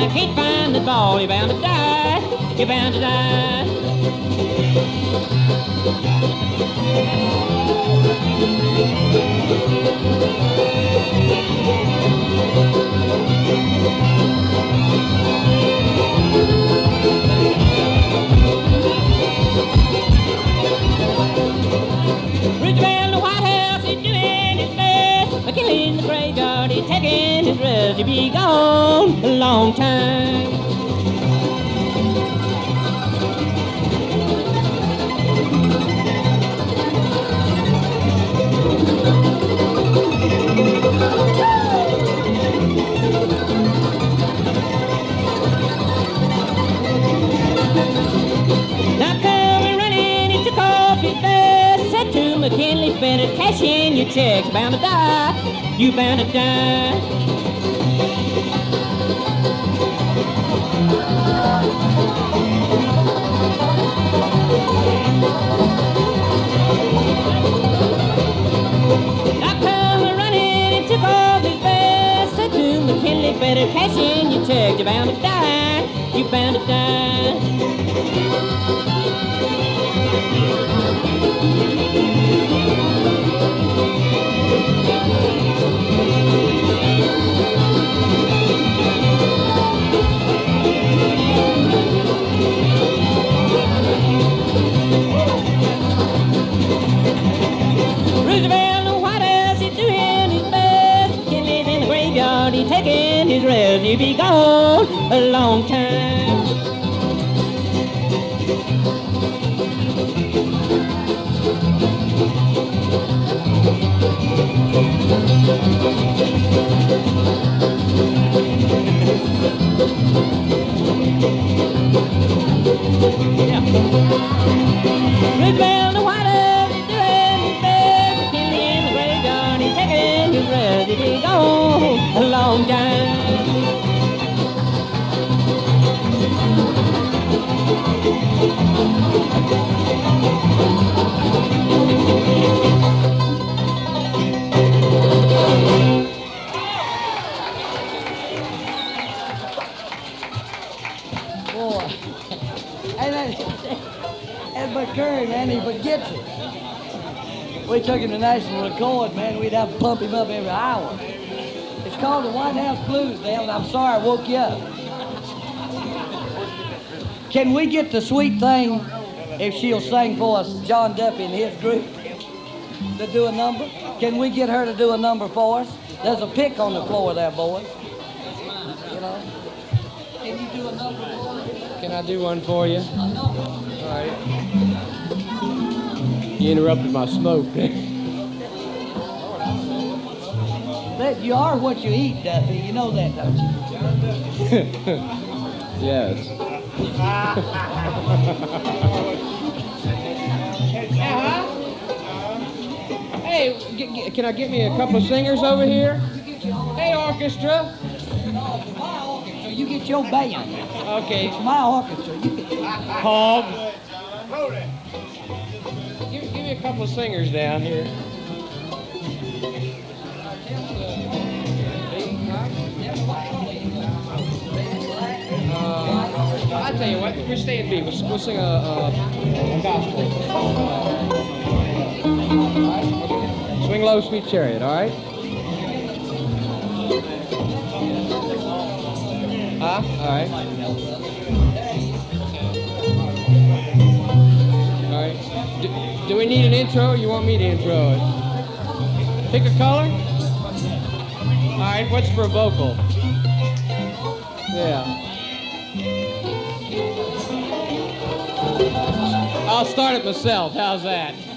can't find the ball, you're bound to die. You're bound to die. Roosevelt, the White House is doing his best. McKinley in the graveyard, he's taking his rest. He'll be gone a long time. Now coming running, he took off his vest. Said to McKinley, better cash in your checks. Bound to die, you bound to die. Now coming running, he took off his vest. Said to McKinley, better cash in your checks. You're bound to die, you bound to die. Roosevelt, the White House, he's doing his best. McKinley's in the graveyard, he's taking his rest. He'll be gone a long time. Yeah. Roosevelt, the White House, he's doing his best. McKinley in the graveyard, he's taking his rest. He'll be gone a long time. Boy, hey, that McCurry, man, he forgets it. We took him to National Record, man. We'd have to pump him up every hour. It's called the White House Blues, Dale, and I'm sorry I woke you up. Can we get the sweet thing, if she'll sing for us, John Duffy and his group, to do a number? Can we get her to do a number for us? There's a pick on the floor there, boys. You know? Can you do a number for us? Can I do one for you? A number. All right. You interrupted my smoke. That you are what you eat, Duffy. You know that, don't you? Yes. Hey, can I get me a couple of singers over here? Hey, orchestra. No, it's my orchestra. You get your band. Okay. It's my orchestra. You get... Hob. Give me a couple of singers down here. I tell you what, we're staying B. We'll sing a gospel. Swing Low, Sweet Chariot, all right? Huh? All right. All right. Do we need an intro or you want me to intro it? Pick a color? All right, what's for a vocal? Yeah. I'll start it myself. How's that?